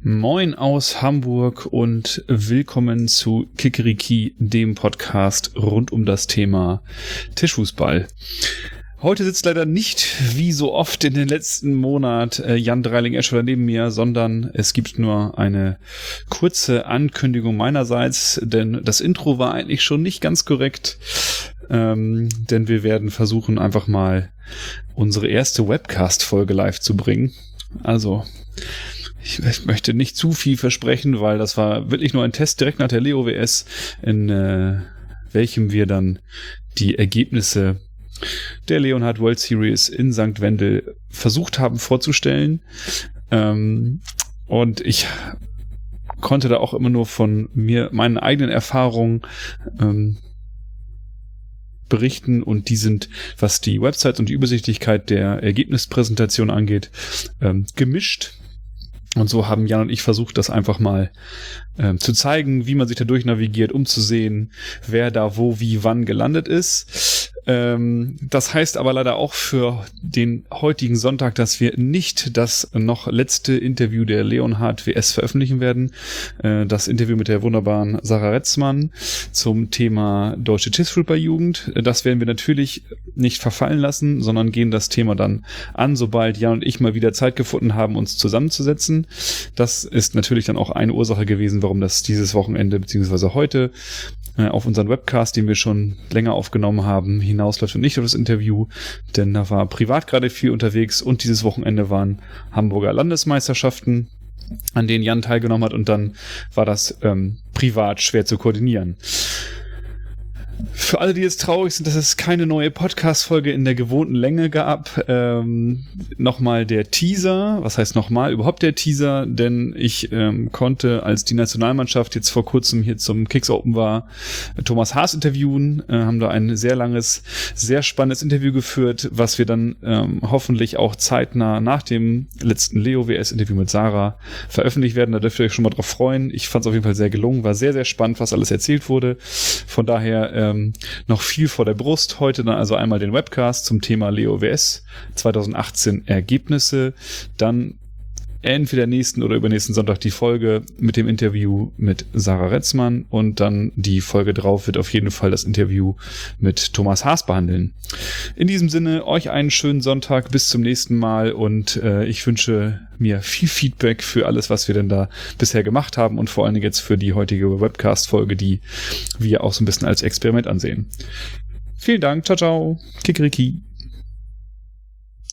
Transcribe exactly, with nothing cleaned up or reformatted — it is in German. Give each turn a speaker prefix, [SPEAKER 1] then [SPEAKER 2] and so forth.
[SPEAKER 1] Moin aus Hamburg und willkommen zu Kikeriki, dem Podcast rund um das Thema Tischfußball. Heute sitzt leider nicht, wie so oft in den letzten Monat, Jan Dreiling-Eschweiler neben mir, sondern es gibt nur eine kurze Ankündigung meinerseits, denn das Intro war eigentlich schon nicht ganz korrekt, ähm, denn wir werden versuchen, einfach mal unsere erste Webcast-Folge live zu bringen. Also, ich, ich möchte nicht zu viel versprechen, weil das war wirklich nur ein Test direkt nach der Leo W S, in äh, welchem wir dann die Ergebnisse der Leonhard World Series in Sankt Wendel versucht haben vorzustellen. Ähm, und ich konnte da auch immer nur von mir, meinen eigenen Erfahrungen ähm, berichten, und die sind, was die Website und die Übersichtlichkeit der Ergebnispräsentation angeht, ähm, gemischt. Und so haben Jan und ich versucht, das einfach mal ähm, zu zeigen, wie man sich da durchnavigiert, um zu sehen, wer da wo, wie, wann gelandet ist. Ähm, das heißt aber leider auch für den heutigen Sonntag, dass wir nicht das noch letzte Interview der Leonhard W S veröffentlichen werden. Äh, das Interview mit der wunderbaren Sarah Retzmann zum Thema Deutsche Tischfußballjugend. Das werden wir natürlich nicht verfallen lassen, sondern gehen das Thema dann an, sobald Jan und ich mal wieder Zeit gefunden haben, uns zusammenzusetzen. Das ist natürlich dann auch eine Ursache gewesen, warum das dieses Wochenende bzw. heute äh, auf unseren Webcast, den wir schon länger aufgenommen haben, hinausläuft und nicht auf das Interview, denn da war privat gerade viel unterwegs und dieses Wochenende waren Hamburger Landesmeisterschaften, an denen Jan teilgenommen hat, und dann war das ähm, privat schwer zu koordinieren. Für alle, die jetzt traurig sind, dass es keine neue Podcast-Folge in der gewohnten Länge gab, ähm, nochmal der Teaser. Was heißt nochmal? Überhaupt der Teaser, denn ich ähm, konnte, als die Nationalmannschaft jetzt vor kurzem hier zum Kicks Open war, Thomas Haas interviewen, äh, haben da ein sehr langes, sehr spannendes Interview geführt, was wir dann ähm, hoffentlich auch zeitnah nach dem letzten Leo W S-Interview mit Sarah veröffentlicht werden. Da dürft ihr euch schon mal drauf freuen. Ich fand es auf jeden Fall sehr gelungen, war sehr, sehr spannend, was alles erzählt wurde. Von daher äh, Ähm, noch viel vor der Brust. Heute dann also einmal den Webcast zum Thema Leo W S zwanzig achtzehn Ergebnisse, dann entweder nächsten oder übernächsten Sonntag die Folge mit dem Interview mit Sarah Retzmann, und dann die Folge drauf wird auf jeden Fall das Interview mit Thomas Haas behandeln. In diesem Sinne, euch einen schönen Sonntag, bis zum nächsten Mal, und äh, ich wünsche mir viel Feedback für alles, was wir denn da bisher gemacht haben, und vor allen Dingen jetzt für die heutige Webcast-Folge, die wir auch so ein bisschen als Experiment ansehen. Vielen Dank, ciao, ciao, Kikeriki.